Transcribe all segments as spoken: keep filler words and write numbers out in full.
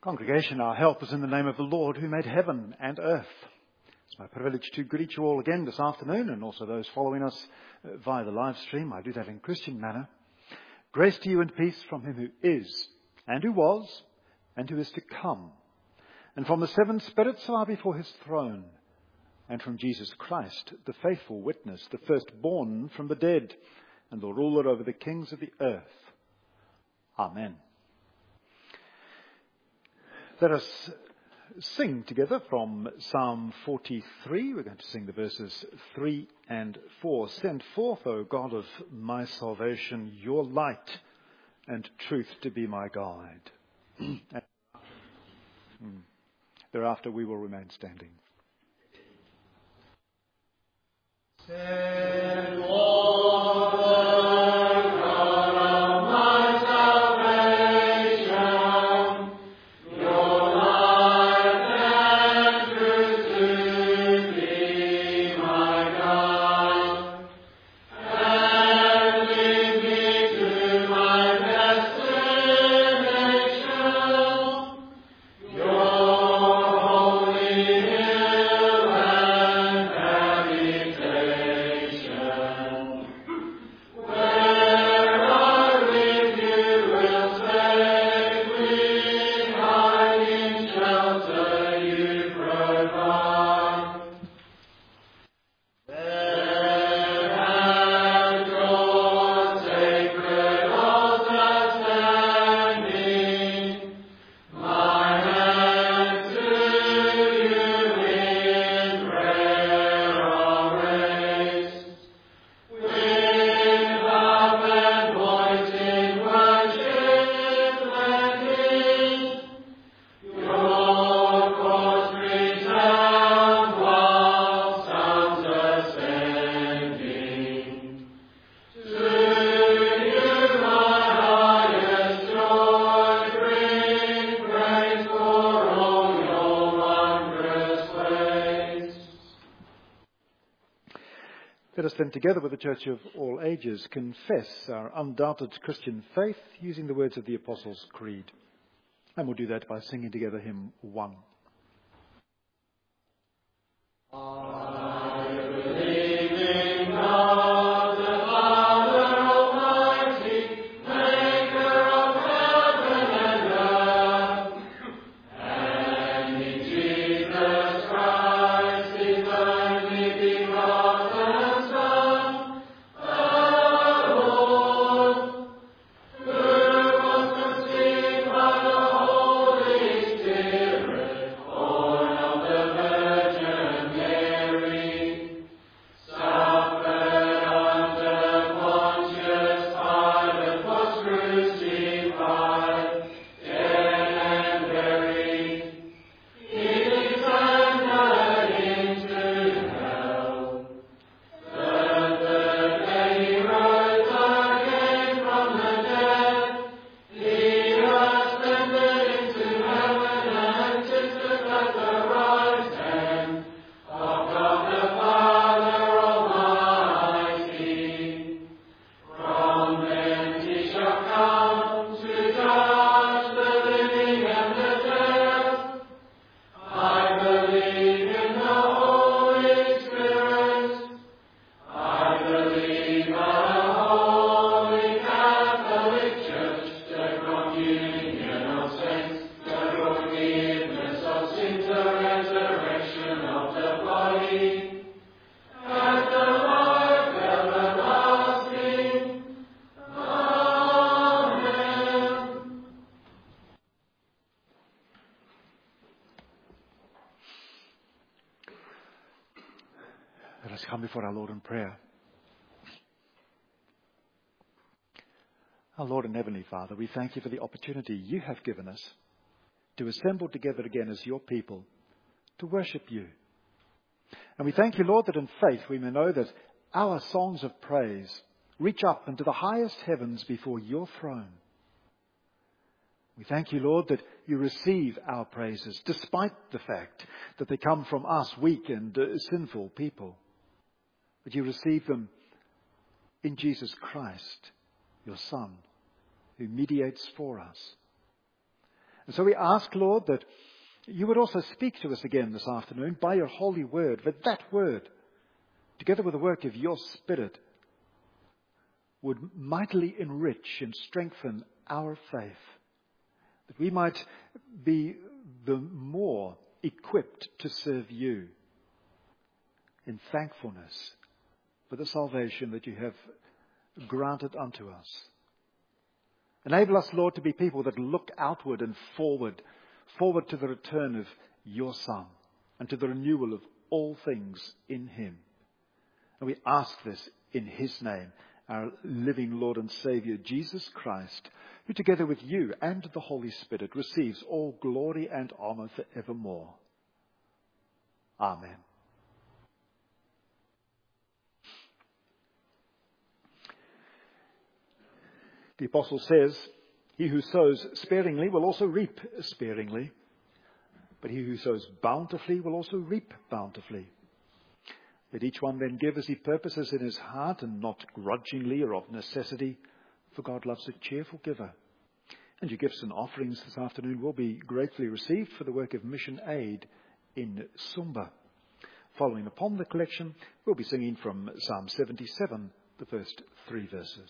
Congregation, our help is in the name of the Lord who made heaven and earth. It's my privilege to greet you all again this afternoon, and also those following us via the live stream. I do that in Christian manner. Grace to you and peace from him who is, and who was, and who is to come, and from the seven spirits who are before his throne, and from Jesus Christ, the faithful witness, the firstborn from the dead, and the ruler over the kings of the earth. Amen. Let us sing together from Psalm forty-three. We're going to sing the verses three and four. Send forth, O God of my salvation, your light and truth to be my guide. Thereafter we will remain standing. Send forth Let us then, together with the Church of all ages, confess our undoubted Christian faith using the words of the Apostles' Creed. And we'll do that by singing together hymn one. I believe in God, the Father Almighty, maker of heaven and earth, and in Jesus Christ, his only begotten Son, our Lord, who was conceived by the Holy Spirit, born of the Virgin Mary, suffered under Pontius Pilate, was crucified, dead and buried. He descended into hell. The third day he rose again from the dead. He ascended into heaven and sitteth at the right hand of God the Father Almighty. From thence he shall come to judge the living and the dead. I believe in the Holy Spirit. I believe in the Holy Catholic Church, the communion of saints, the forgiveness of sins, the resurrection of the body, and the life everlasting. Amen. Let us come before our Lord in prayer. Our Lord and Heavenly Father, we thank you for the opportunity you have given us to assemble together again as your people, to worship you. And we thank you, Lord, that in faith we may know that our songs of praise reach up into the highest heavens before your throne. We thank you, Lord, that you receive our praises despite the fact that they come from us, weak and uh, sinful people. But you receive them in Jesus Christ, your Son, who mediates for us. And so we ask, Lord, that you would also speak to us again this afternoon by your holy word, that that word, together with the work of your Spirit, would mightily enrich and strengthen our faith, that we might be the more equipped to serve you in thankfulness for the salvation that you have granted unto us. Enable us, Lord, to be people that look outward and forward, forward to the return of your Son and to the renewal of all things in him. And we ask this in his name, our living Lord and Saviour, Jesus Christ, who together with you and the Holy Spirit receives all glory and honour for evermore. Amen. The Apostle says, he who sows sparingly will also reap sparingly, but he who sows bountifully will also reap bountifully. Let each one then give as he purposes in his heart, and not grudgingly or of necessity, for God loves a cheerful giver. And your gifts and offerings this afternoon will be gratefully received for the work of mission aid in Sumba. Following upon the collection, we'll be singing from Psalm seventy-seven, the first three verses.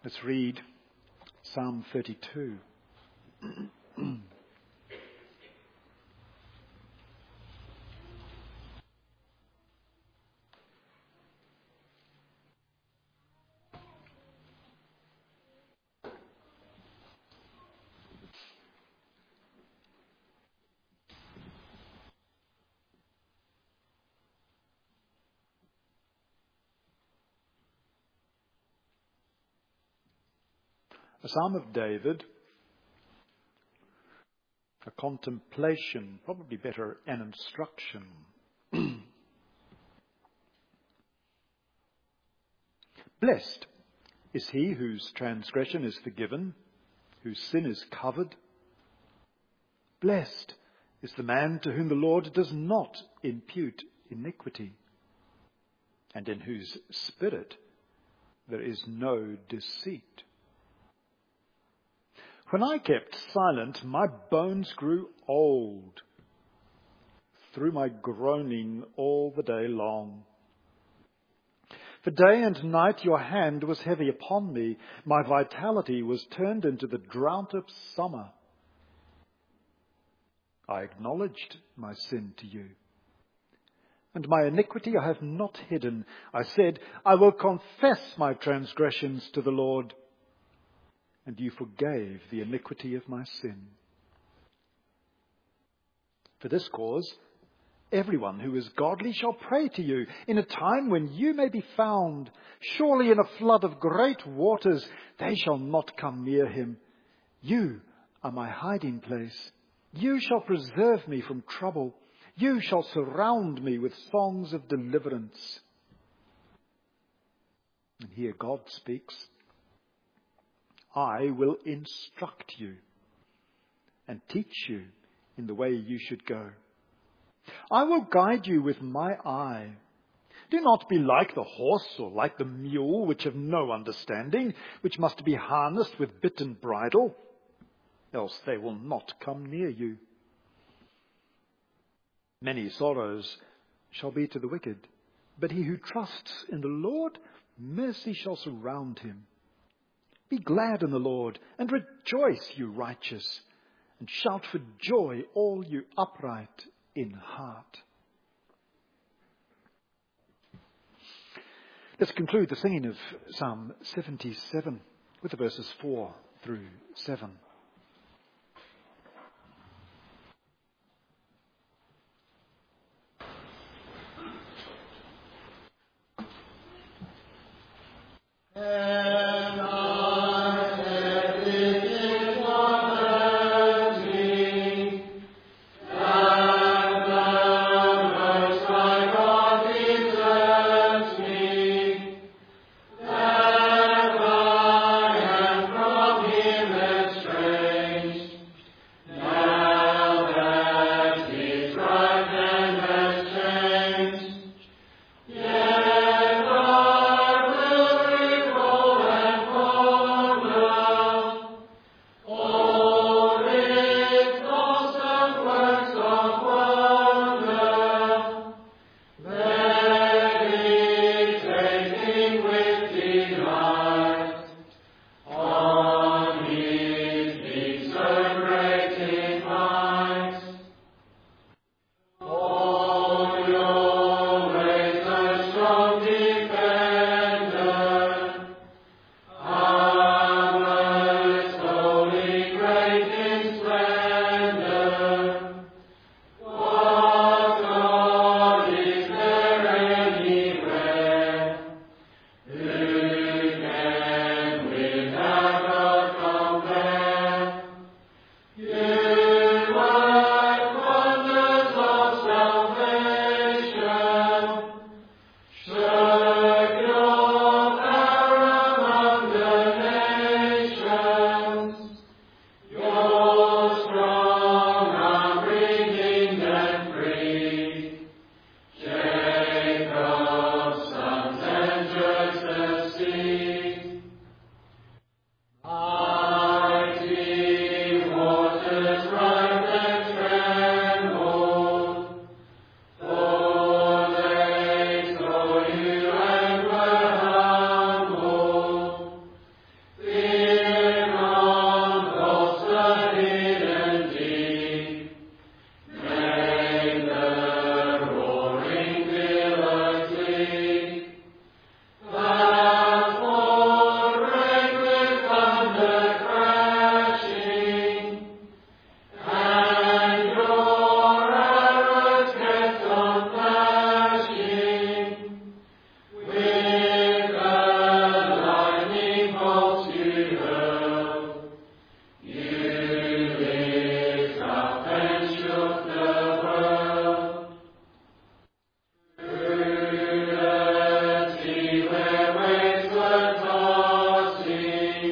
Let's read Psalm thirty-two. A Psalm of David, a contemplation, probably better, an instruction. Blessed is he whose transgression is forgiven, whose sin is covered. Blessed is the man to whom the Lord does not impute iniquity, and in whose spirit there is no deceit. When I kept silent, my bones grew old through my groaning all the day long. For day and night your hand was heavy upon me. My vitality was turned into the drought of summer. I acknowledged my sin to you, and my iniquity I have not hidden. I said, I will confess my transgressions to the Lord, and you forgave the iniquity of my sin. For this cause, everyone who is godly shall pray to you in a time when you may be found. Surely in a flood of great waters they shall not come near him. You are my hiding place. You shall preserve me from trouble. You shall surround me with songs of deliverance. And here God speaks. I will instruct you and teach you in the way you should go. I will guide you with my eye. Do not be like the horse or like the mule, which have no understanding, which must be harnessed with bit and bridle, else they will not come near you. Many sorrows shall be to the wicked, but he who trusts in the Lord, mercy shall surround him. Be glad in the Lord, and rejoice, you righteous, and shout for joy, all you upright in heart. Let's conclude the singing of Psalm seventy-seven with the verses four through seven. Yeah.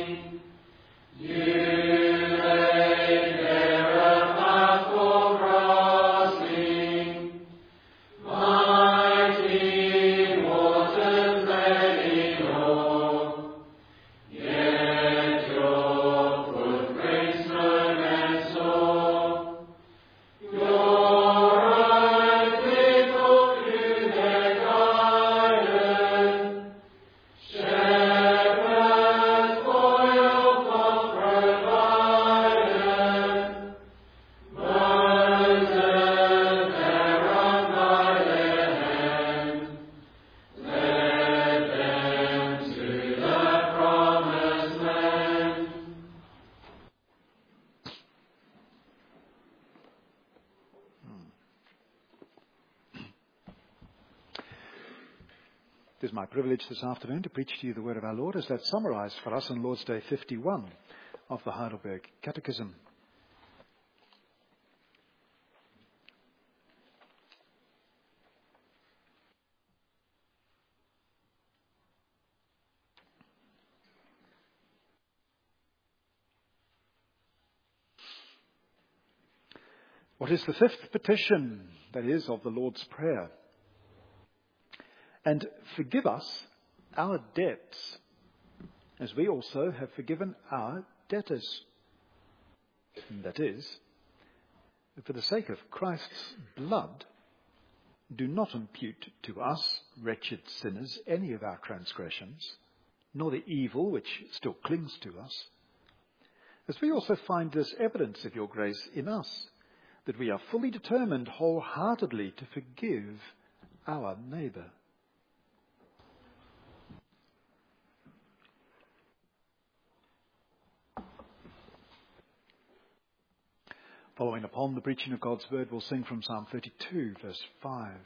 It is my privilege this afternoon to preach to you the word of our Lord as that's summarized for us on Lord's Day fifty-one of the Heidelberg Catechism. What is the fifth petition, that is, of the Lord's Prayer? And forgive us our debts, as we also have forgiven our debtors. And that is, for the sake of Christ's blood, do not impute to us, wretched sinners, any of our transgressions, nor the evil which still clings to us, as we also find this evidence of your grace in us, that we are fully determined wholeheartedly to forgive our neighbour. Following upon the preaching of God's word, we'll sing from Psalm thirty-two, verse five.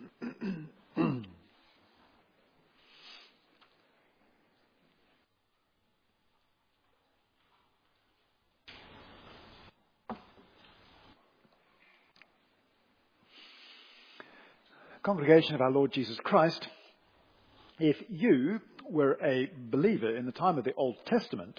Congregation of our Lord Jesus Christ, if you were a believer in the time of the Old Testament,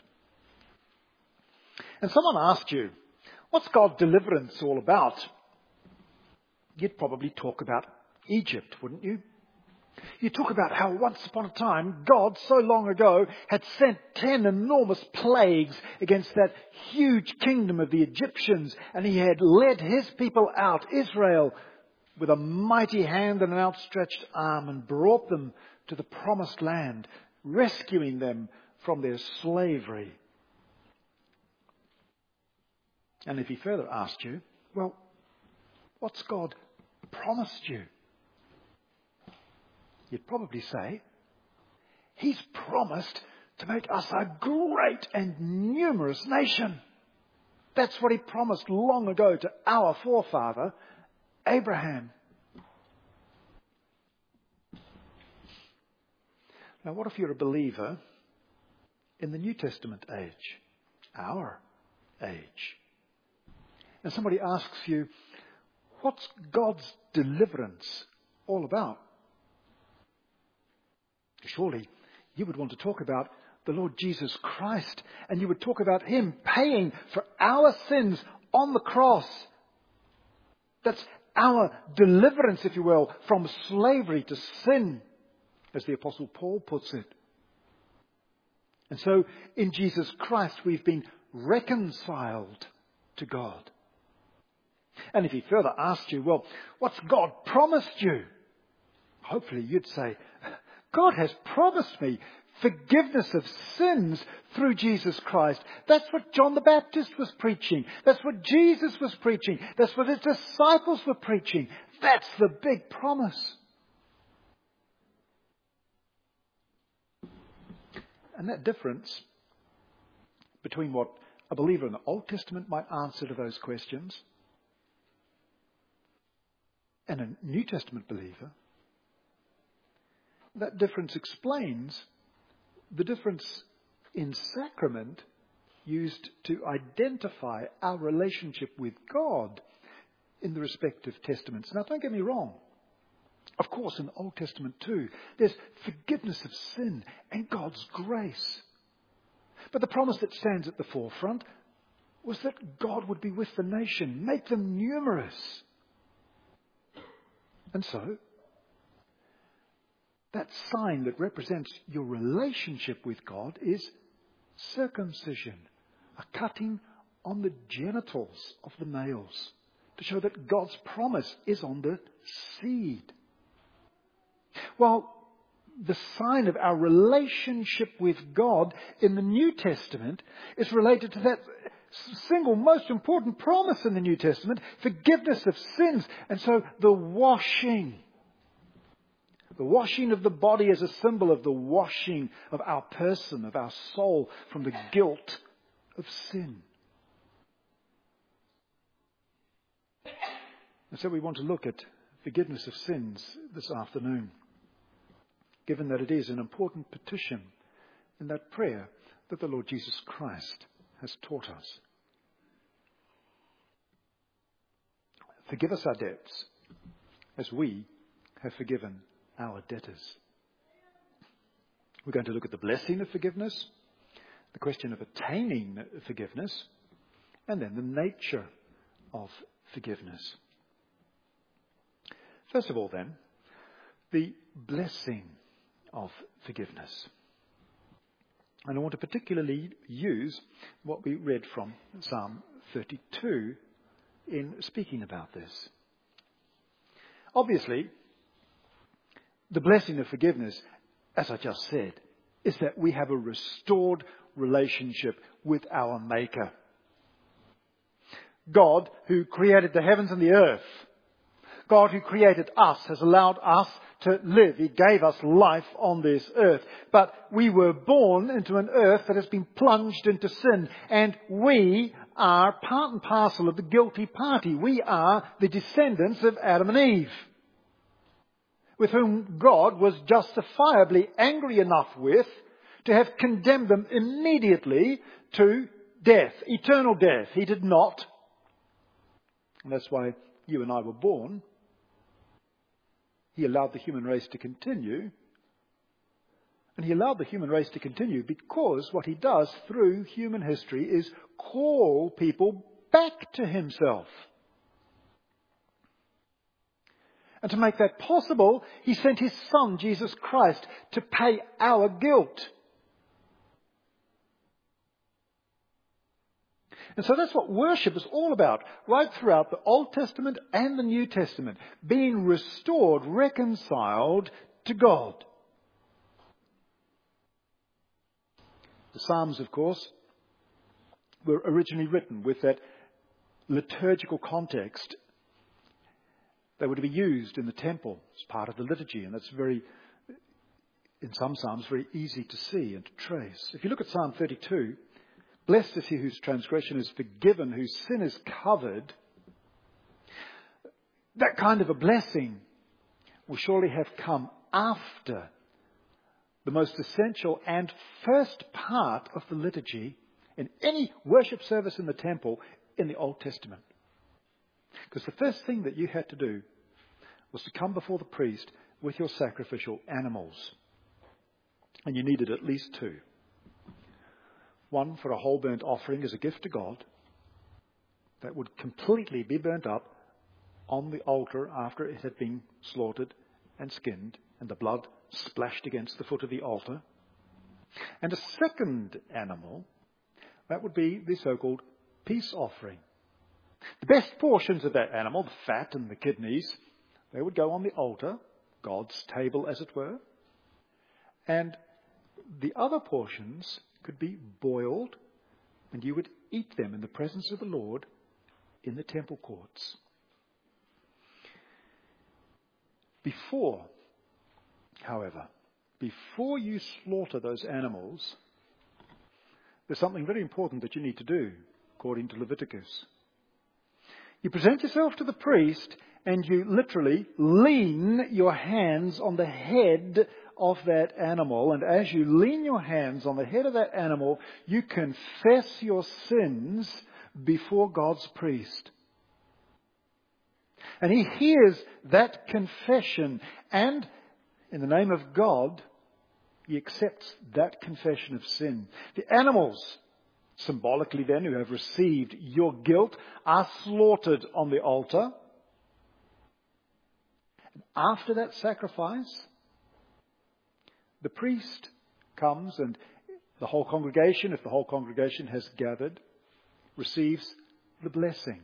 and someone asked you, what's God's deliverance all about? You'd probably talk about Egypt, wouldn't you? You'd talk about how once upon a time, God, so long ago, had sent ten enormous plagues against that huge kingdom of the Egyptians, and he had led his people out, Israel, with a mighty hand and an outstretched arm, and brought them to the promised land, rescuing them from their slavery. And if he further asked you, well, what's God promised you? You'd probably say, he's promised to make us a great and numerous nation. That's what he promised long ago to our forefather, Abraham. Now, what if you're a believer in the New Testament age, our age? And somebody asks you, what's God's deliverance all about? Surely you would want to talk about the Lord Jesus Christ, and you would talk about him paying for our sins on the cross. That's our deliverance, if you will, from slavery to sin, as the Apostle Paul puts it. And so in Jesus Christ we've been reconciled to God. And if he further asked you, well, what's God promised you? Hopefully you'd say, God has promised me forgiveness of sins through Jesus Christ. That's what John the Baptist was preaching. That's what Jesus was preaching. That's what his disciples were preaching. That's the big promise. And that difference between what a believer in the Old Testament might answer to those questions and a New Testament believer, that difference explains the difference in sacrament used to identify our relationship with God in the respective testaments. Now, don't get me wrong. Of course, in the Old Testament too, there's forgiveness of sin and God's grace. But the promise that stands at the forefront was that God would be with the nation, make them numerous. And so, that sign that represents your relationship with God is circumcision, a cutting on the genitals of the males, to show that God's promise is on the seed. While the sign of our relationship with God in the New Testament is related to that single most important promise in the New Testament, forgiveness of sins. And so the washing, the washing of the body is a symbol of the washing of our person, of our soul from the guilt of sin. And so we want to look at forgiveness of sins this afternoon, given that it is an important petition in that prayer that the Lord Jesus Christ has taught us. Forgive us our debts as we have forgiven our debtors. We're going to look at the blessing of forgiveness, the question of attaining forgiveness, and then the nature of forgiveness. First of all, then, the blessing of forgiveness. And I want to particularly use what we read from Psalm thirty-two in speaking about this. Obviously, the blessing of forgiveness, as I just said, is that we have a restored relationship with our Maker. God, who created the heavens and the earth, God who created us, has allowed us to live. He gave us life on this earth. But we were born into an earth that has been plunged into sin. And we are part and parcel of the guilty party. We are the descendants of Adam and Eve, with whom God was justifiably angry enough with to have condemned them immediately to death, eternal death. He did not. And that's why you and I were born. He allowed the human race to continue. And he allowed the human race to continue because what he does through human history is call people back to himself. And to make that possible, he sent his Son, Jesus Christ, to pay our guilt. And so that's what worship is all about, right throughout the Old Testament and the New Testament. Being restored, reconciled to God. The Psalms, of course, were originally written with that liturgical context. They were to be used in the temple as part of the liturgy, and that's very, in some Psalms, very easy to see and to trace. If you look at Psalm thirty-two, blessed is he whose transgression is forgiven, whose sin is covered. That kind of a blessing will surely have come after the most essential and first part of the liturgy in any worship service in the temple in the Old Testament. Because the first thing that you had to do was to come before the priest with your sacrificial animals. And you needed at least two. One for a whole burnt offering as a gift to God that would completely be burnt up on the altar after it had been slaughtered and skinned and the blood splashed against the foot of the altar. And a second animal, that would be the so-called peace offering. The best portions of that animal, the fat and the kidneys, they would go on the altar, God's table as it were. And the other portions could be boiled, and you would eat them in the presence of the Lord in the temple courts. Before, however, before you slaughter those animals, there's something very important that you need to do, according to Leviticus. You present yourself to the priest and you literally lean your hands on the head of that animal. And as you lean your hands on the head of that animal, you confess your sins before God's priest. And he hears that confession. And in the name of God, He accepts that confession of sin. The animals, symbolically then, who have received your guilt, are slaughtered on the altar. And after that sacrifice, the priest comes and the whole congregation, if the whole congregation has gathered, receives the blessing.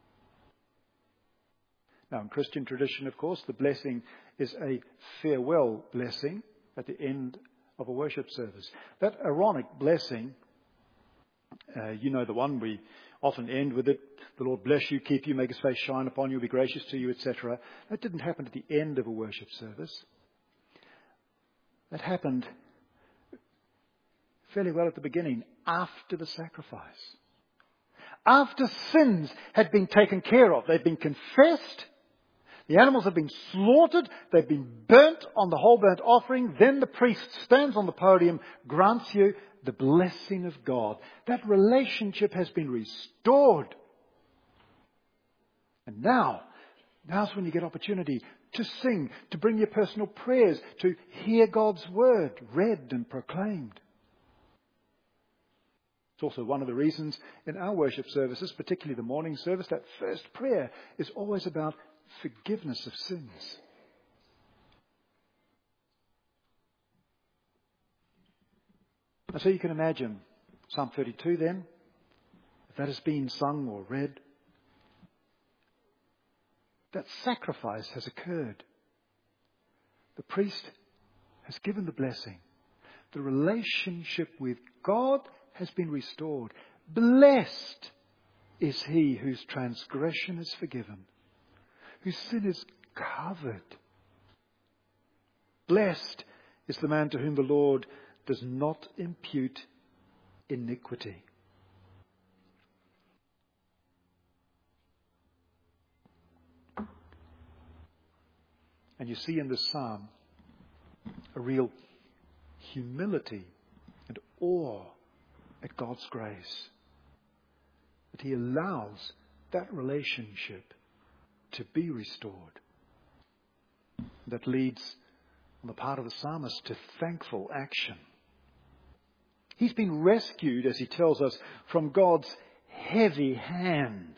Now, in Christian tradition, of course, the blessing is a farewell blessing at the end of a worship service. That Aaronic blessing, uh, you know the one, we often end with it. The Lord bless you, keep you, make his face shine upon you, be gracious to you, et cetera. That didn't happen at the end of a worship service. That happened fairly well at the beginning, after the sacrifice. After sins had been taken care of, they'd been confessed, the animals have been slaughtered, they've been burnt on the whole burnt offering, then the priest stands on the podium, grants you the blessing of God. That relationship has been restored. And now, now's when you get opportunity to sing, to bring your personal prayers, to hear God's word read and proclaimed. It's also one of the reasons in our worship services, particularly the morning service, that first prayer is always about forgiveness of sins. And so you can imagine Psalm thirty-two then, if that has been sung or read, that sacrifice has occurred. The priest has given the blessing. The relationship with God has been restored. Blessed is he whose transgression is forgiven, whose sin is covered. Blessed is the man to whom the Lord does not impute iniquity. And you see in this psalm a real humility and awe at God's grace, that he allows that relationship to be restored. That leads, on the part of the psalmist, to thankful action. He's been rescued, as he tells us, from God's heavy hand.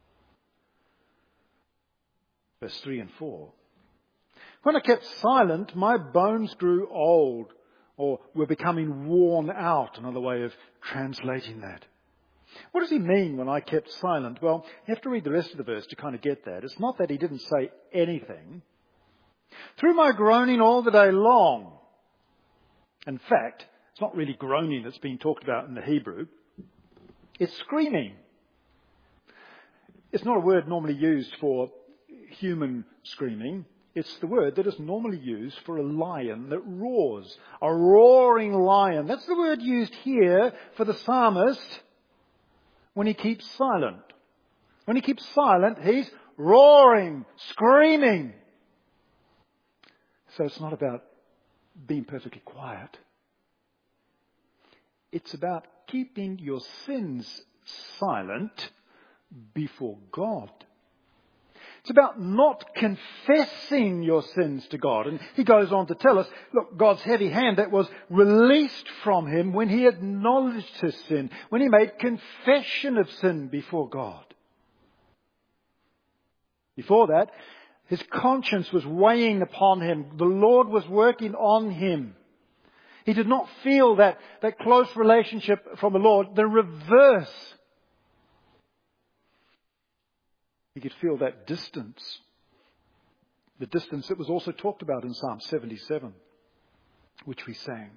Verse three and four. When I kept silent, my bones grew old, or were becoming worn out, another way of translating that. What does he mean when I kept silent? Well, you have to read the rest of the verse to kind of get that. It's not that he didn't say anything. Through my groaning all the day long. In fact, it's not really groaning that's being talked about in the Hebrew. It's screaming. It's not a word normally used for human screaming. It's the word that is normally used for a lion that roars. A roaring lion. That's the word used here for the psalmist when he keeps silent. When he keeps silent, he's roaring, screaming. So it's not about being perfectly quiet. It's about keeping your sins silent before God. It's about not confessing your sins to God. And he goes on to tell us, look, God's heavy hand that was released from him when he acknowledged his sin, when he made confession of sin before God. Before that, his conscience was weighing upon him. The Lord was working on him. He did not feel that, that close relationship from the Lord. The reverse. He could feel that distance. The distance that was also talked about in Psalm seventy-seven, which we sang.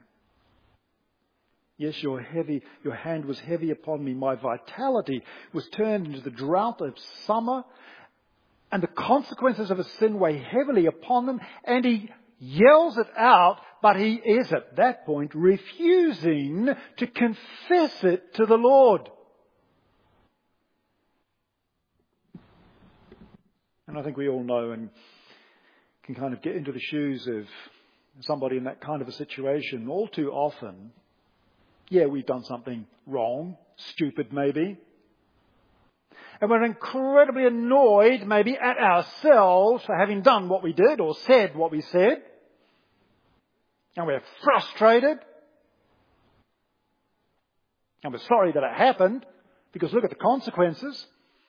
Yes, your heavy, your hand was heavy upon me. My vitality was turned into the drought of summer. And the consequences of his sin weigh heavily upon him. And he yells it out, but he is at that point refusing to confess it to the Lord. And I think we all know and can kind of get into the shoes of somebody in that kind of a situation. All too often, yeah, we've done something wrong, stupid maybe. And we're incredibly annoyed maybe at ourselves for having done what we did or said what we said. And we're frustrated. And we're sorry that it happened, because look at the consequences.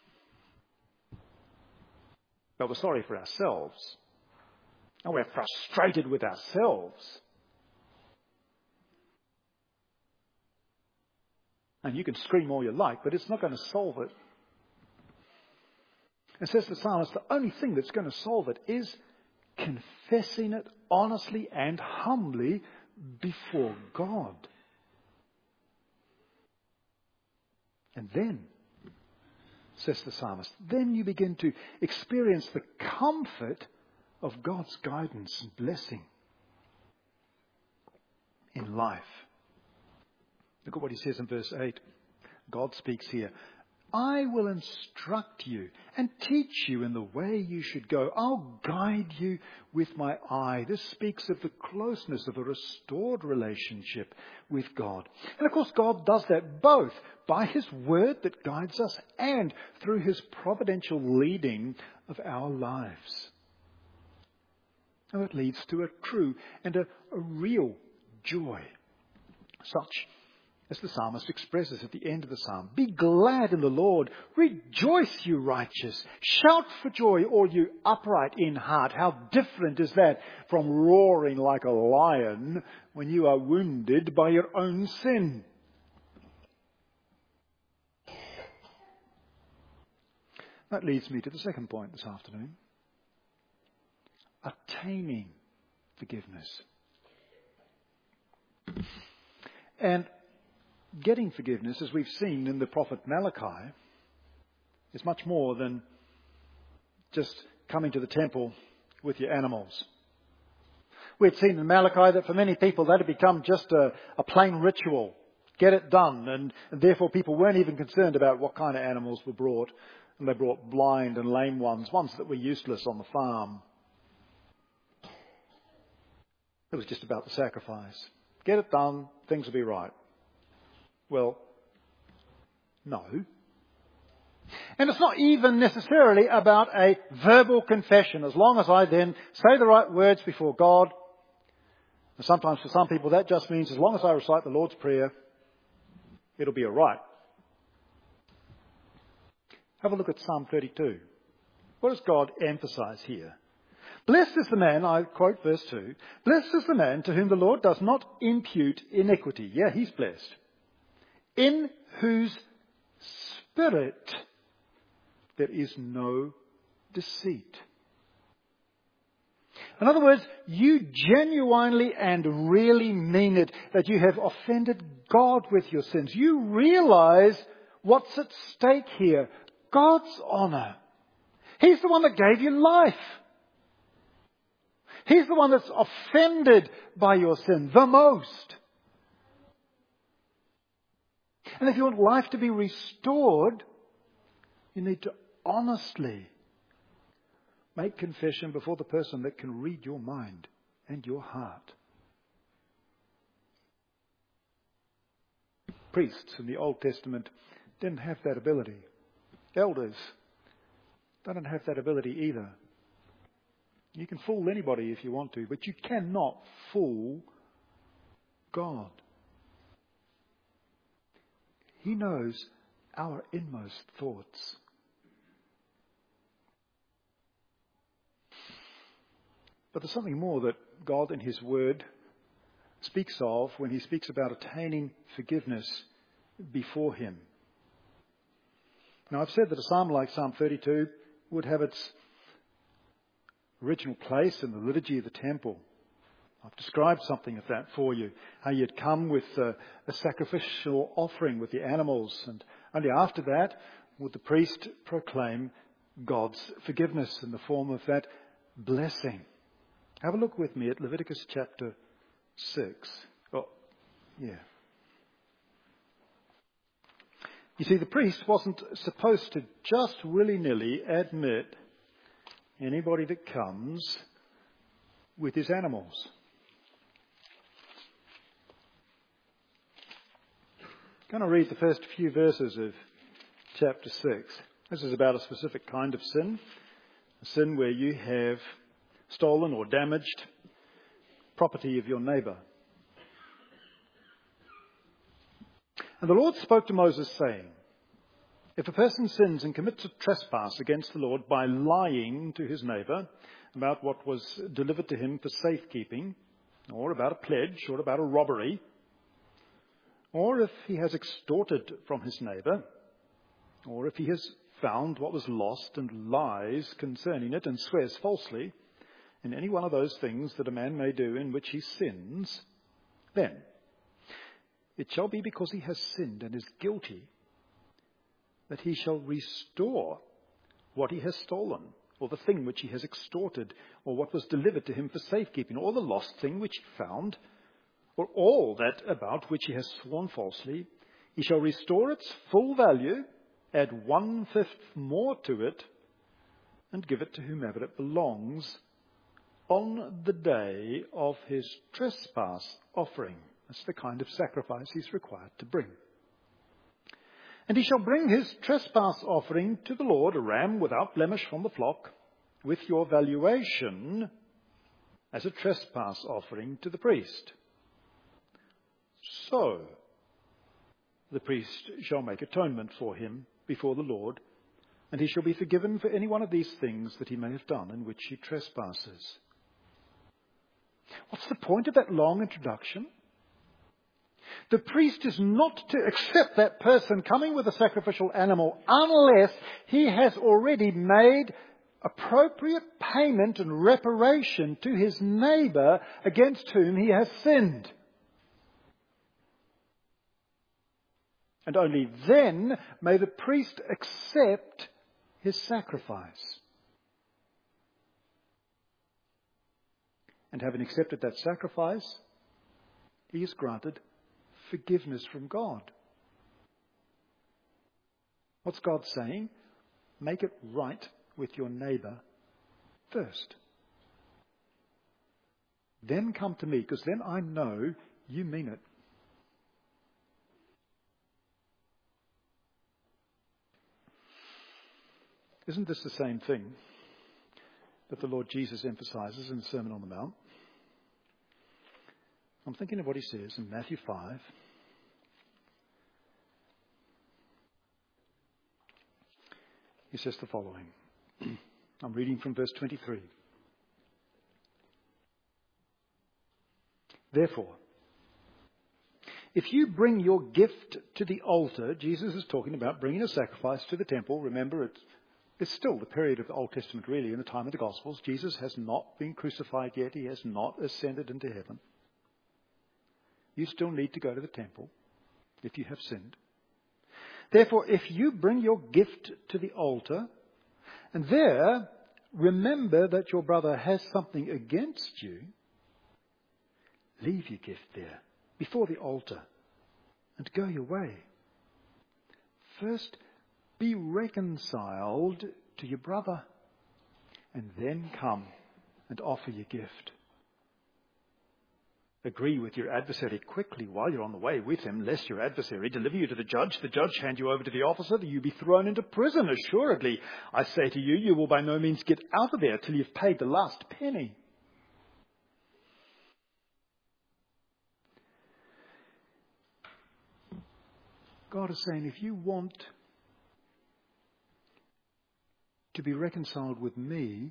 But we're sorry for ourselves. And we're frustrated with ourselves. And you can scream all you like, but it's not going to solve it. It says the psalmist, the only thing that's going to solve it is confessing it honestly and humbly before God. And then, says the psalmist, then you begin to experience the comfort of God's guidance and blessing in life. Look at what he says in verse eight. God speaks here. I will instruct you and teach you in the way you should go. I'll guide you with my eye. This speaks of the closeness of a restored relationship with God. And of course, God does that both by his word that guides us and through his providential leading of our lives. And it leads to a true and a, a real joy, such as the psalmist expresses at the end of the psalm. Be glad in the Lord. Rejoice, you righteous. Shout for joy, all you upright in heart. How different is that from roaring like a lion when you are wounded by your own sin? That leads me to the second point this afternoon. Attaining forgiveness. And getting forgiveness, as we've seen in the prophet Malachi, is much more than just coming to the temple with your animals. We'd seen in Malachi that for many people that had become just a, a plain ritual. Get it done. And, and therefore people weren't even concerned about what kind of animals were brought. And they brought blind and lame ones, ones that were useless on the farm. It was just about the sacrifice. Get it done, things will be right. Well, no. And it's not even necessarily about a verbal confession, as long as I then say the right words before God. And sometimes for some people that just means as long as I recite the Lord's Prayer, it'll be all right. Have a look at Psalm thirty-two. What does God emphasize here? Blessed is the man, I quote verse two, blessed is the man to whom the Lord does not impute iniquity. Yeah, he's blessed. In whose spirit there is no deceit. In other words, you genuinely and really mean it that you have offended God with your sins. You realize what's at stake here. God's honour. He's the one that gave you life. He's the one that's offended by your sin the most. And if you want life to be restored, you need to honestly make confession before the person that can read your mind and your heart. Priests in the Old Testament didn't have that ability. Elders, they don't have that ability either. You can fool anybody if you want to, but you cannot fool God. He knows our inmost thoughts. But there's something more that God in His Word speaks of when He speaks about attaining forgiveness before Him. Now, I've said that a psalm like Psalm thirty-two would have its original place in the liturgy of the temple. I've described something of that for you. How you'd come with a, a sacrificial offering with the animals, and only after that would the priest proclaim God's forgiveness in the form of that blessing. Have a look with me at Leviticus chapter six. Oh, yeah. You see, the priest wasn't supposed to just willy-nilly admit anybody that comes with his animals. I'm going to read the first few verses of chapter six. This is about a specific kind of sin, a sin where you have stolen or damaged property of your neighbour. And the Lord spoke to Moses, saying, if a person sins and commits a trespass against the Lord by lying to his neighbour about what was delivered to him for safekeeping, or about a pledge, or about a robbery, or if he has extorted from his neighbour, or if he has found what was lost and lies concerning it and swears falsely, in any one of those things that a man may do in which he sins, then it shall be because he has sinned and is guilty that he shall restore what he has stolen, or the thing which he has extorted, or what was delivered to him for safekeeping, or the lost thing which he found, or all that about which he has sworn falsely. He shall restore its full value, add one-fifth more to it, and give it to whomever it belongs on the day of his trespass offering. That's the kind of sacrifice he's required to bring. And he shall bring his trespass offering to the Lord, a ram without blemish from the flock, with your valuation as a trespass offering to the priest. So the priest shall make atonement for him before the Lord, and he shall be forgiven for any one of these things that he may have done in which he trespasses. What's the point of that long introduction? The priest is not to accept that person coming with a sacrificial animal unless he has already made appropriate payment and reparation to his neighbour against whom he has sinned. And only then may the priest accept his sacrifice. And having accepted that sacrifice, he is granted forgiveness from God. What's God saying? Make it right with your neighbour first. Then come to me, because then I know you mean it. Isn't this the same thing that the Lord Jesus emphasizes in the Sermon on the Mount? I'm thinking of what he says in Matthew five. He says the following. I'm reading from verse twenty-three. Therefore, if you bring your gift to the altar, Jesus is talking about bringing a sacrifice to the temple. Remember, it's, it's still the period of the Old Testament, really, in the time of the Gospels. Jesus has not been crucified yet. He has not ascended into heaven. You still need to go to the temple if you have sinned. Therefore, if you bring your gift to the altar, and there remember that your brother has something against you, leave your gift there before the altar and go your way. First, be reconciled to your brother, and then come and offer your gift. Agree with your adversary quickly while you're on the way with him, lest your adversary deliver you to the judge, the judge hand you over to the officer, that you be thrown into prison. Assuredly, I say to you, you will by no means get out of there till you've paid the last penny. God is saying, if you want to be reconciled with me,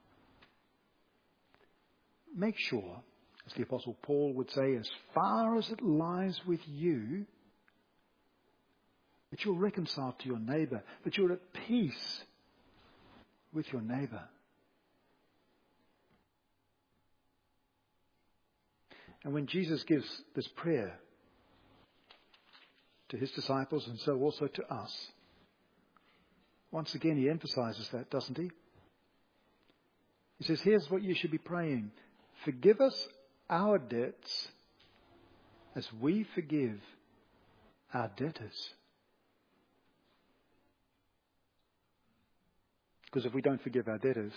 make sure, as the Apostle Paul would say, as far as it lies with you, that you're reconciled to your neighbour, that you're at peace with your neighbour. And when Jesus gives this prayer to his disciples and so also to us, once again he emphasizes that, doesn't he? He says, here's what you should be praying. Forgive us our debts as we forgive our debtors. Because if we don't forgive our debtors,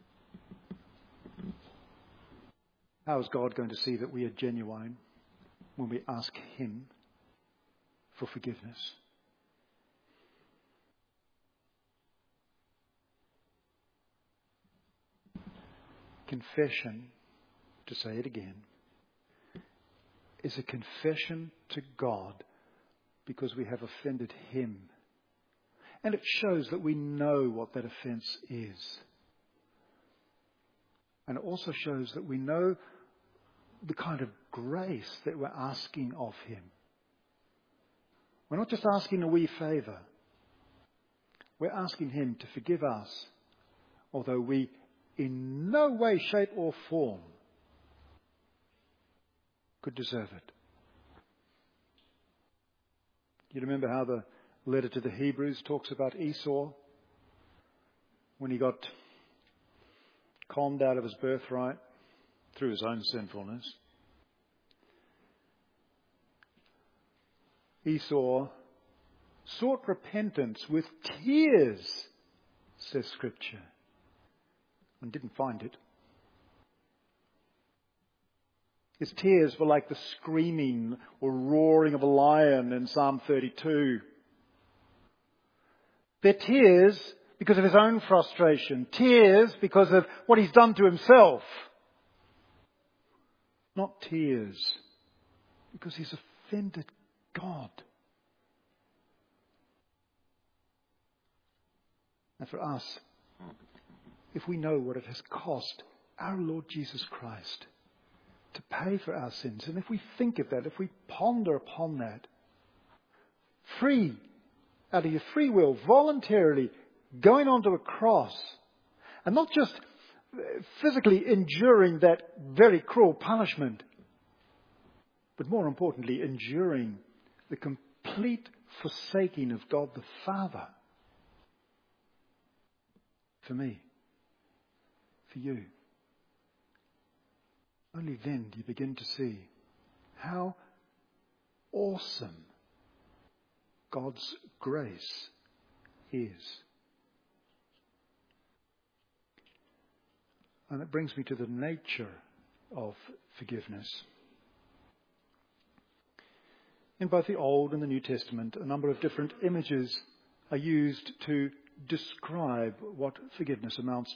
how is God going to see that we are genuine when we ask him for forgiveness? Confession, to say it again, is a confession to God because we have offended him. And it shows that we know what that offence is. And it also shows that we know the kind of grace that we're asking of him. We're not just asking a wee favour. We're asking him to forgive us, although we in no way, shape or form could deserve it. You remember how the letter to the Hebrews talks about Esau when he got conned out of his birthright through his own sinfulness. Esau sought repentance with tears, says Scripture, and didn't find it. His tears were like the screaming or roaring of a lion in Psalm thirty-two. They're tears because of his own frustration. Tears because of what he's done to himself. Not tears because he's offended God. And for us, if we know what it has cost our Lord Jesus Christ to pay for our sins, and if we think of that, if we ponder upon that, free, out of your free will, voluntarily going onto a cross, and not just physically enduring that very cruel punishment, but more importantly, enduring the complete forsaking of God the Father. For me, for you. Only then do you begin to see how awesome God's grace is. And it brings me to the nature of forgiveness. In both the Old and the New Testament, a number of different images are used to describe what forgiveness amounts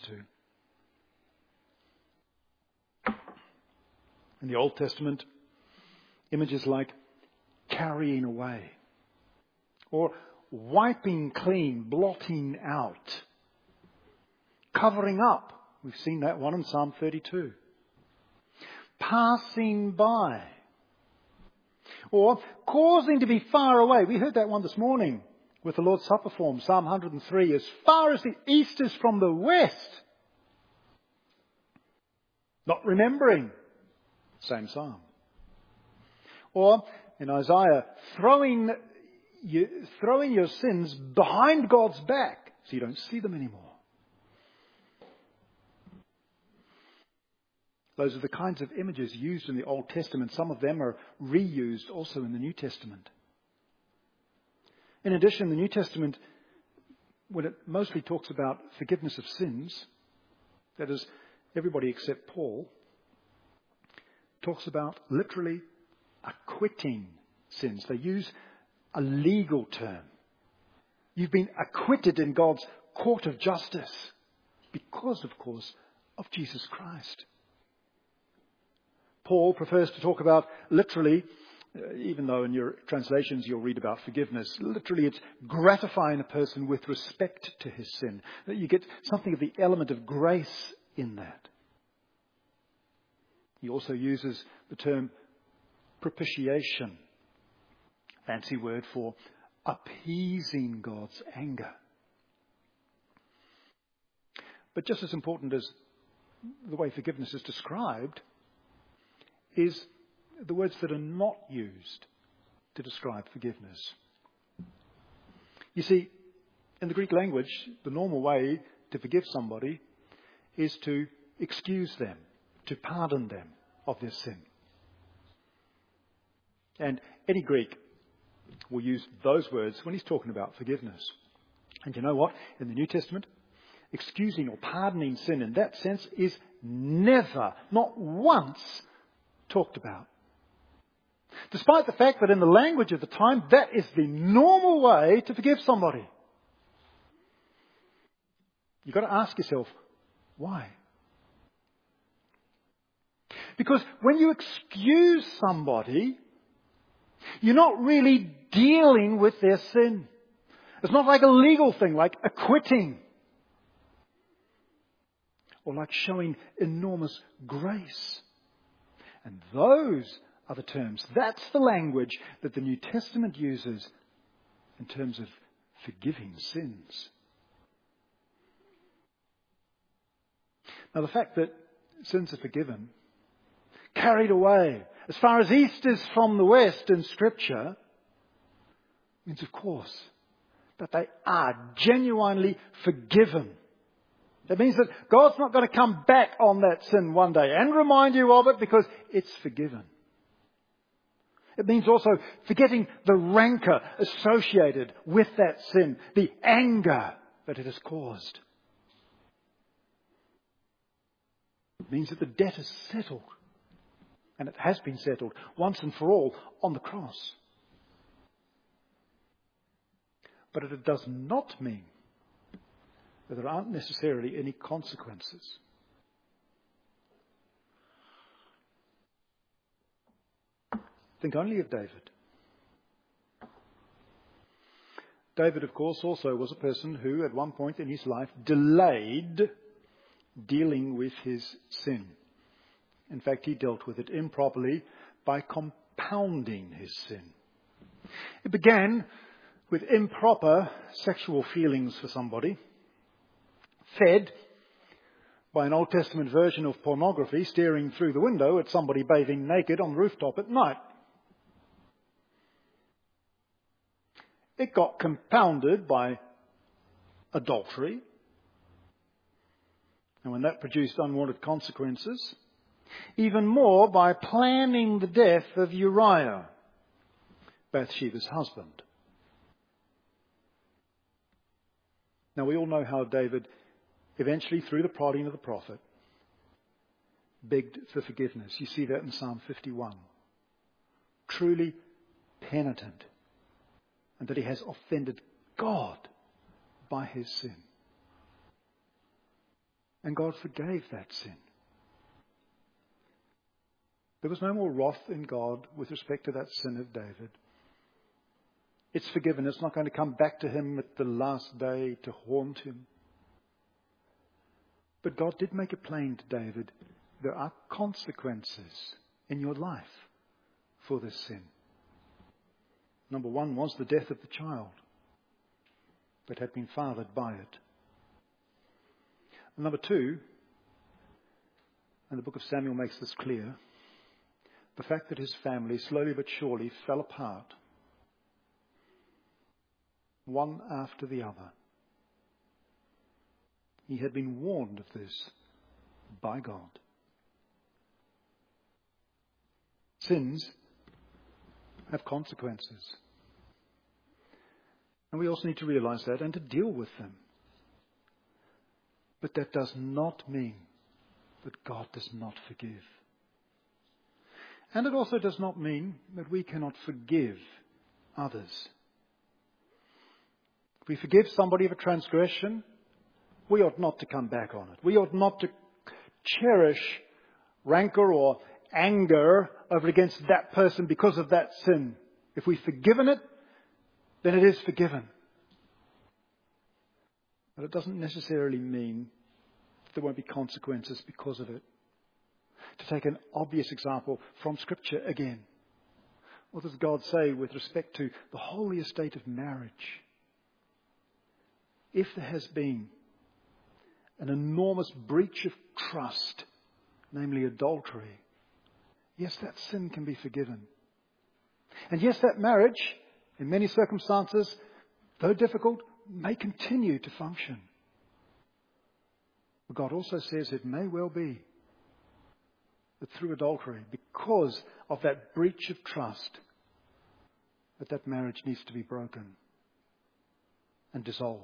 to. In the Old Testament, images like carrying away or wiping clean, blotting out, covering up. We've seen that one in Psalm thirty-two. Passing by. Or causing to be far away. We heard that one this morning with the Lord's Supper form, Psalm one hundred three. As far as the east is from the west. Not remembering. Same psalm. Or in Isaiah, throwing, you, throwing your sins behind God's back so you don't see them anymore. Those are the kinds of images used in the Old Testament. Some of them are reused also in the New Testament. In addition, the New Testament, when it mostly talks about forgiveness of sins, that is, everybody except Paul, talks about literally acquitting sins. They use a legal term. You've been acquitted in God's court of justice because, of course, of Jesus Christ. Paul prefers to talk about literally, uh, even though in your translations you'll read about forgiveness, literally it's gratifying a person with respect to his sin. That you get something of the element of grace in that. He also uses the term propitiation, fancy word for appeasing God's anger. But just as important as the way forgiveness is described is the words that are not used to describe forgiveness. You see, in the Greek language, the normal way to forgive somebody is to excuse them, to pardon them of their sin. And any Greek will use those words when he's talking about forgiveness. And you know what? In the New Testament, excusing or pardoning sin in that sense is never, not once, talked about. Despite the fact that in the language of the time, that is the normal way to forgive somebody. You've got to ask yourself, why? Because when you excuse somebody, you're not really dealing with their sin. It's not like a legal thing, like acquitting. Or like showing enormous grace. And those are the terms. That's the language that the New Testament uses in terms of forgiving sins. Now the fact that sins are forgiven, carried away as far as east is from the west in Scripture, means of course that they are genuinely forgiven. That means that God's not going to come back on that sin one day and remind you of it because it's forgiven. It means also forgetting the rancor associated with that sin, the anger that it has caused. It means that the debt is settled, and it has been settled once and for all on the cross. But it does not mean that there aren't necessarily any consequences. Think only of David. David, of course, also was a person who, at one point in his life, delayed dealing with his sin. In fact, he dealt with it improperly by compounding his sin. It began with improper sexual feelings for somebody, fed by an Old Testament version of pornography staring through the window at somebody bathing naked on the rooftop at night. It got compounded by adultery. And when that produced unwanted consequences, even more by planning the death of Uriah, Bathsheba's husband. Now we all know how David eventually, through the prodding of the prophet, begged for forgiveness. You see that in Psalm fifty-one. Truly penitent. And that he has offended God by his sin. And God forgave that sin. There was no more wrath in God with respect to that sin of David. It's forgiven. It's not going to come back to him at the last day to haunt him. But God did make it plain to David, there are consequences in your life for this sin. Number one was the death of the child that had been fathered by it. And number two, and the book of Samuel makes this clear, the fact that his family slowly but surely fell apart, one after the other. He had been warned of this by God. Sins have consequences. And we also need to realize that and to deal with them. But that does not mean that God does not forgive. And it also does not mean that we cannot forgive others. If we forgive somebody of a transgression, we ought not to come back on it. We ought not to cherish rancor or anger over against that person because of that sin. If we've forgiven it, then it is forgiven. But it doesn't necessarily mean there won't be consequences because of it. To take an obvious example from Scripture again. What does God say with respect to the holy estate of marriage? If there has been an enormous breach of trust, namely adultery, yes, that sin can be forgiven. And yes, that marriage, in many circumstances, though difficult, may continue to function. But God also says it may well be that through adultery, because of that breach of trust, that that marriage needs to be broken and dissolved.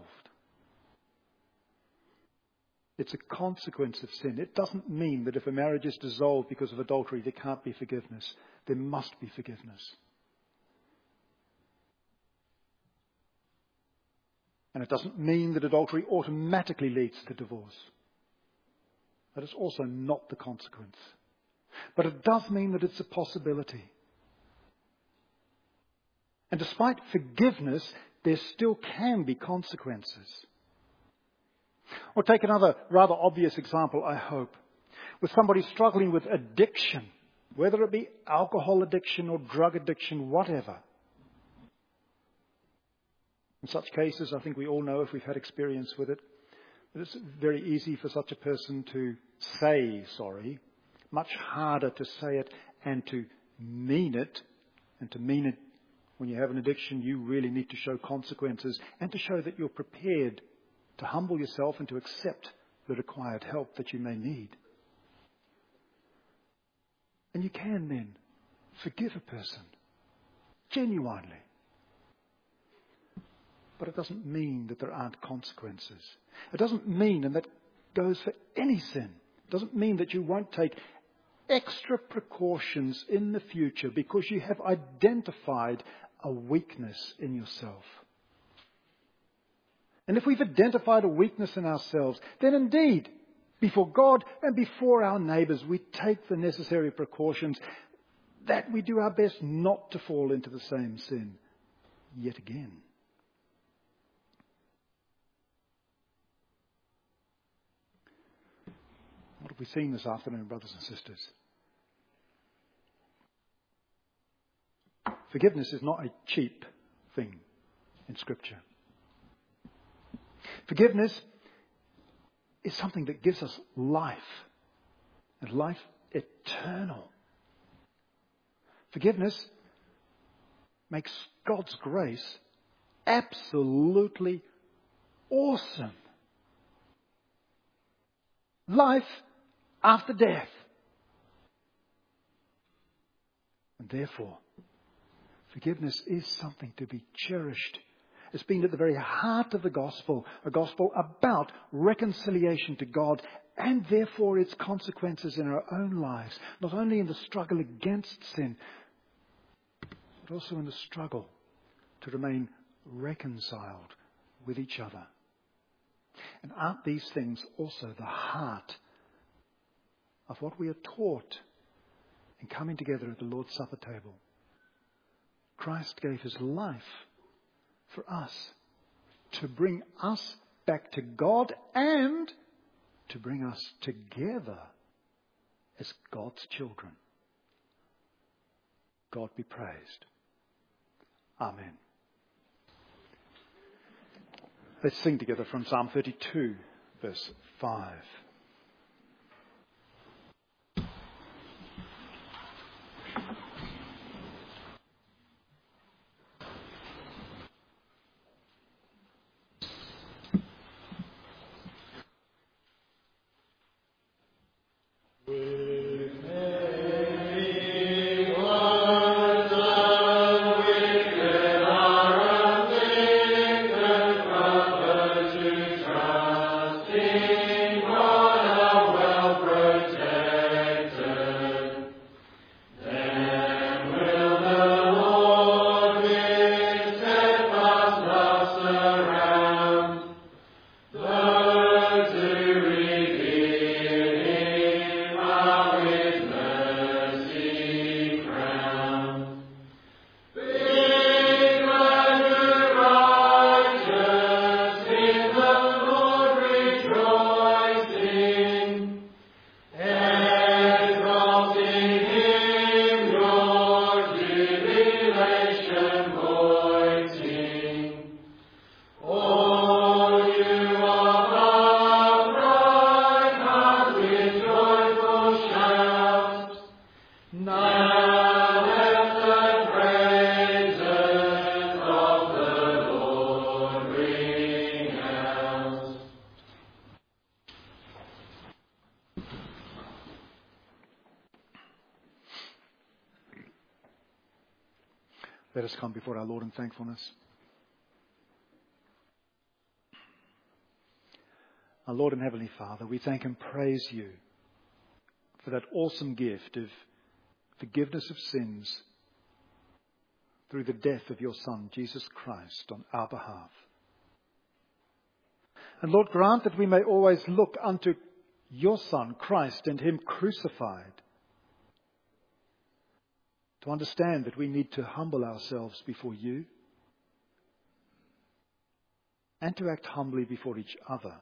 It's a consequence of sin. It doesn't mean that if a marriage is dissolved because of adultery, there can't be forgiveness. There must be forgiveness. And it doesn't mean that adultery automatically leads to divorce. That is also not the consequence. But it does mean that it's a possibility. And despite forgiveness, there still can be consequences. Or take another rather obvious example, I hope, with somebody struggling with addiction, whether it be alcohol addiction or drug addiction, whatever. In such cases, I think we all know, if we've had experience with it, that it's very easy for such a person to say sorry, much harder to say it and to mean it. And to mean it when you have an addiction, you really need to show consequences and to show that you're prepared to humble yourself and to accept the required help that you may need. And you can then forgive a person genuinely. But it doesn't mean that there aren't consequences. It doesn't mean, and that goes for any sin, it doesn't mean that you won't take extra precautions in the future because you have identified a weakness in yourself. And if we've identified a weakness in ourselves, then indeed, before God and before our neighbours, we take the necessary precautions that we do our best not to fall into the same sin yet again. What have we seen this afternoon, brothers and sisters? Forgiveness is not a cheap thing in Scripture. Forgiveness is something that gives us life, and life eternal. Forgiveness makes God's grace absolutely awesome. Life after death. And therefore, forgiveness is something to be cherished. It's been at the very heart of the gospel, a gospel about reconciliation to God and therefore its consequences in our own lives, not only in the struggle against sin, but also in the struggle to remain reconciled with each other. And aren't these things also the heart of what we are taught in coming together at the Lord's Supper table? Christ gave his life for us to bring us back to God and to bring us together as God's children. God be praised. Amen. Let's sing together from Psalm thirty-two, verse five. Let us come before our Lord in thankfulness. Our Lord and Heavenly Father, we thank and praise you for that awesome gift of forgiveness of sins through the death of your Son, Jesus Christ, on our behalf. And Lord, grant that we may always look unto your Son, Christ, and him crucified to understand that we need to humble ourselves before you and to act humbly before each other,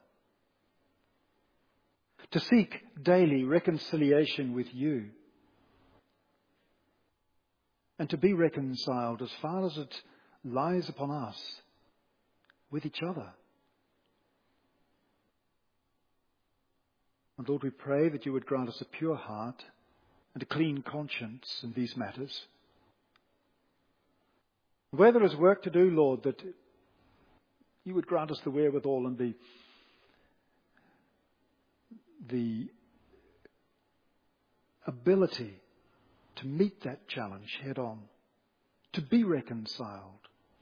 to seek daily reconciliation with you and to be reconciled as far as it lies upon us with each other. And Lord, we pray that you would grant us a pure heart and a clean conscience in these matters. Where there is work to do, Lord, that you would grant us the wherewithal and the, the ability to meet that challenge head on, to be reconciled,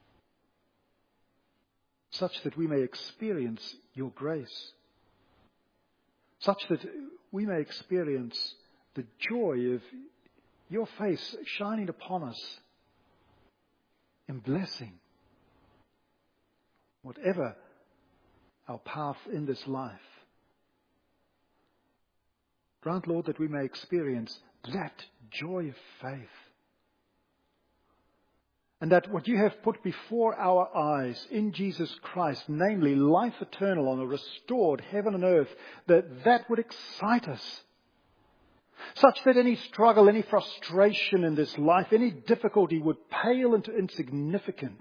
such that we may experience your grace, such that we may experience the joy of your face shining upon us in blessing. Whatever our path in this life, grant, Lord, that we may experience that joy of faith. And that what you have put before our eyes in Jesus Christ, namely life eternal on a restored heaven and earth, that that would excite us. Such that any struggle, any frustration in this life, any difficulty would pale into insignificance.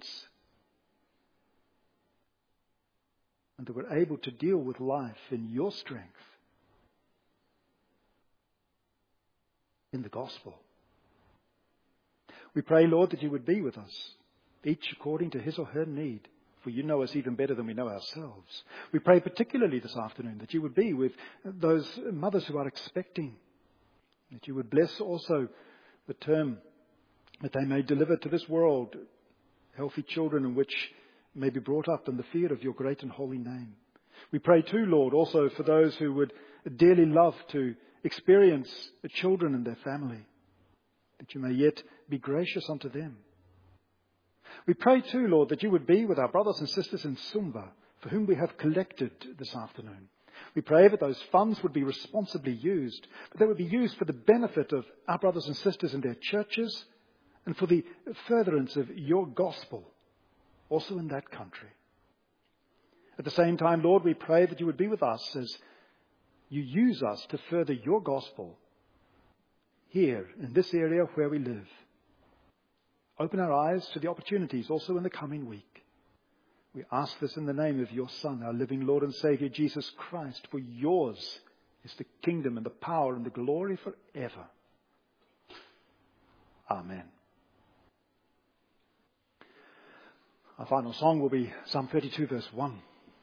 And that we're able to deal with life in your strength, in the gospel. We pray, Lord, that you would be with us, each according to his or her need, for you know us even better than we know ourselves. We pray particularly this afternoon that you would be with those mothers who are expecting, that you would bless also the term that they may deliver to this world healthy children in which may be brought up in the fear of your great and holy name. We pray too, Lord, also for those who would dearly love to experience the children and their family, that you may yet be gracious unto them. We pray too, Lord, that you would be with our brothers and sisters in Sumba, for whom we have collected this afternoon. We pray that those funds would be responsibly used, but they would be used for the benefit of our brothers and sisters in their churches and for the furtherance of your gospel, also in that country. At the same time, Lord, we pray that you would be with us as you use us to further your gospel here in this area where we live. Open our eyes to the opportunities also in the coming week. We ask this in the name of your Son, our living Lord and Saviour, Jesus Christ, for yours is the kingdom and the power and the glory forever. Amen. Our final song will be Psalm thirty-two, verse one.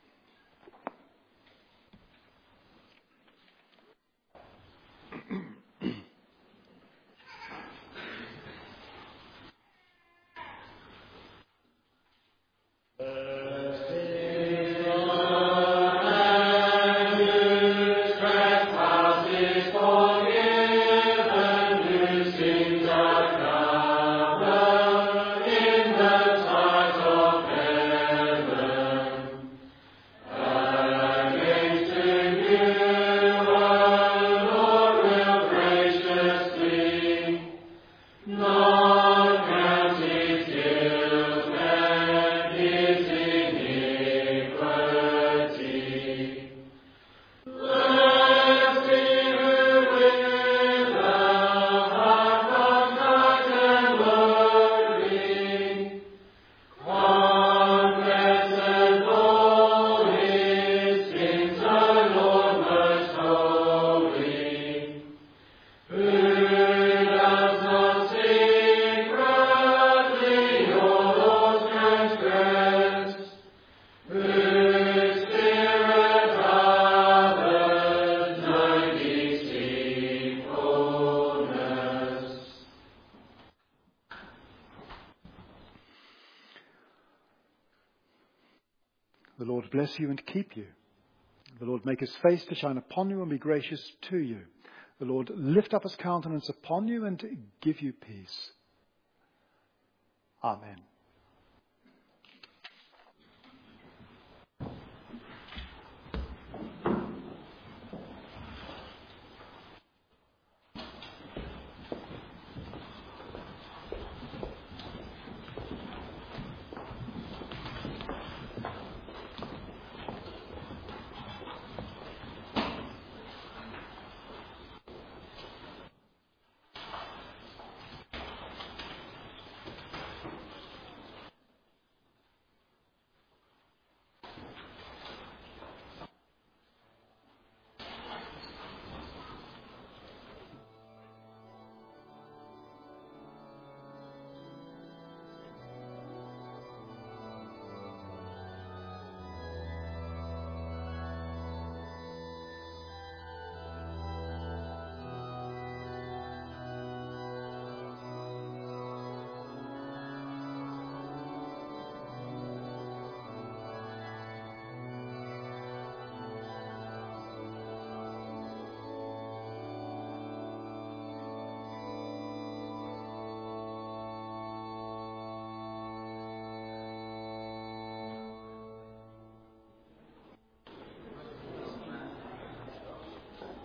The Lord bless you and keep you. The Lord make his face to shine upon you and be gracious to you. The Lord lift up his countenance upon you and give you peace. Amen.